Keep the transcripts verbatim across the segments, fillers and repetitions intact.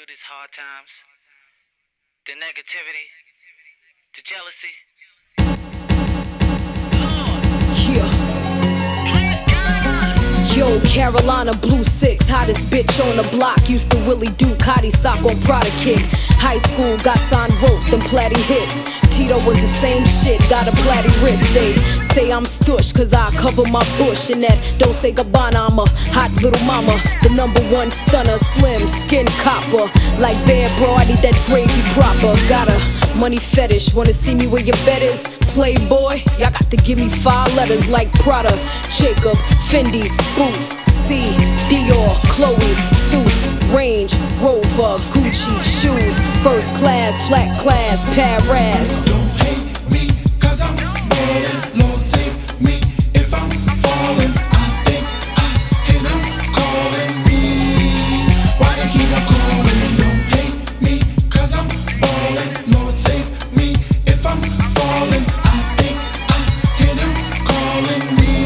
through these hard times, the negativity, the jealousy. Yeah. Yo, Carolina Blue Six, hottest bitch on the block. Used to Willie Ducati sock on Prada kick. High school, got signed, wrote them platty hits. Tito was the same shit, got a platty wrist. They say I'm stush, cause I cover my bush. And that don't say Gabbana, I'm a hot little mama. The number one stunner, slim, skin copper. Like Bear Bro, I need that gravy proper. Got a money fetish, wanna see me where your bet is? Playboy, y'all got to give me five letters like Prada, Jacob, Fendi, Boots, C, Dior, Chloe, Suits, Range, Rover, Gucci, shoes, first class, flat class, Paris. Don't hate me, cause I'm ballin'. Lord save me if I'm fallin'. I think I hit 'em calling me. Why they keep on calling? Don't hate me, cause I'm ballin'. Lord save me if I'm fallin'. I think I hit 'em calling me.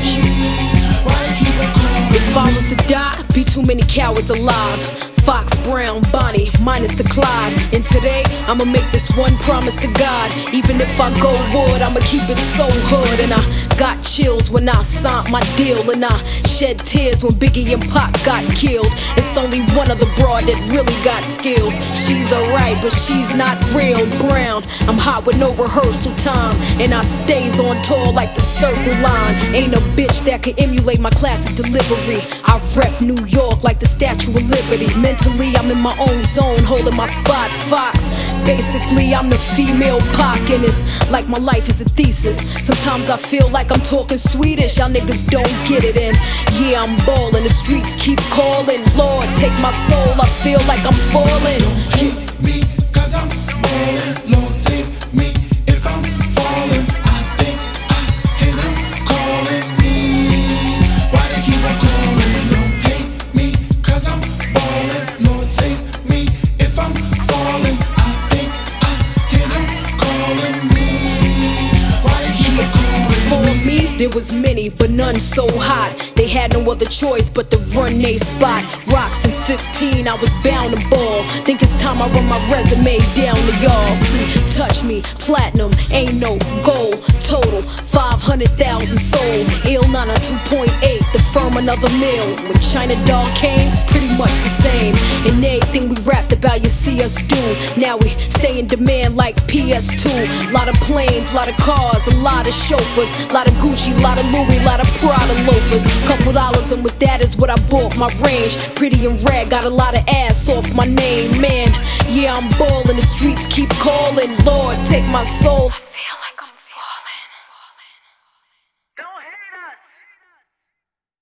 Why they keep on calling? If I was to die, be too many cowards alive. Fox, Brown, Bonnie, minus the Clyde. And today, I'ma make this one promise to God. Even if I go wood, I'ma keep it so hood. And I got chills when I signed my deal. And I shed tears when Biggie and Pac got killed. It's only one other broad that really got skills. She's alright, but she's not real. Brown, I'm hot with no rehearsal time. And I stays on tour like the Circle Line. Ain't a bitch that can emulate my classic delivery. I rep New York like the Statue of Liberty. Mentally, I'm in my own zone, holding my spot. Fox, basically, I'm the female Pac, and it's like my life is a thesis. Sometimes I feel like I'm talking Swedish, y'all niggas don't get it. And yeah, I'm ballin', the streets keep calling. Lord, take my soul, I feel like I'm falling. Don't hate me, cause I'm ballin'. Lord save me if I'm fallin'. I think I hit 'em calling me. Why they keep on calling? Don't hate me, cause I'm ballin'. Lord save me if I'm fallin'. I think I hit 'em calling me. Why they keep on calling? For me, there was many, but none so hot. They had no other choice but to run they spot. Rock since fifteen, I was bound to ball. Think it's time I run my resume down to y'all. See, touch me, platinum, ain't no goal. Total, five hundred thousand sold. Il Nana two point eight, the firm another mil. When China Dog came, it's pretty much the same. And everything we rapped about, you see us do. Now we stay in demand like P S two. Lot of planes, lot of cars, a lot of chauffeurs. Lot of Gucci, lot of Louis, lot of Prada loafers. Couple dollars and with that is what I bought my range. Pretty and rag, got a lot of ass off my name, man. Yeah, I'm ballin', the streets keep calling. Lord, take my soul.